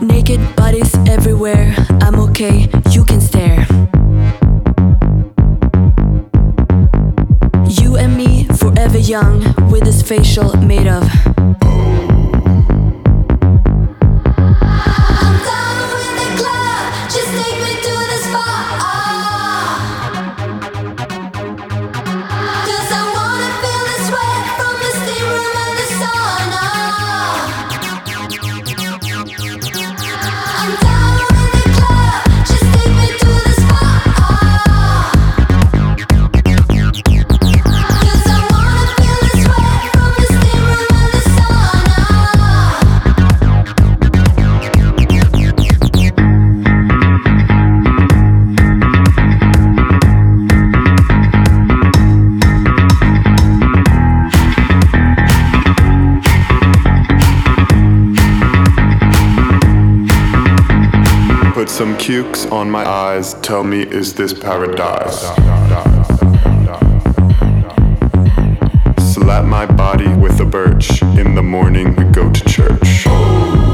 Naked bodies everywhere, I'm okay, you can stare. You and me, forever young, with this facial made of. I'm done with the club, just take me to the spot. 'Cause I wanna feel the sweat from the steam room and the sauna. I'm done with the club, just take me to the spot. 'Cause I wanna feel the sweat from the steam room and the sauna. Put some cukes on my eyes, tell me, is this paradise? Slap my body with a birch, in the morning we go to church. I'm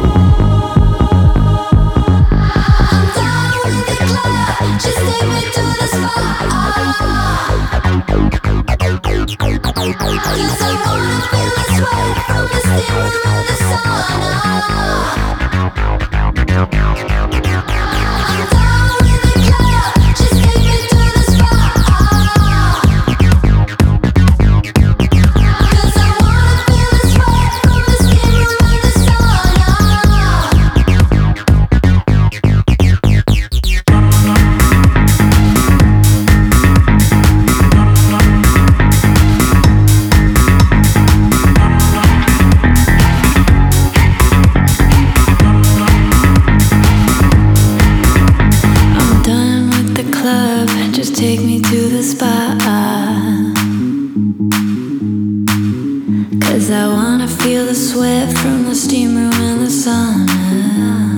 done with the club, just take me to the spot. 'Cause I wanna feel the sweat from the steam room and the sauna. I'm done with the club, just take me to the spot. 'Cause I wanna feel the sweat from the steam room and the sauna. I'm done with the club, just take me to the spot. 'Cause I wanna feel the sweat from the steam room and the sauna.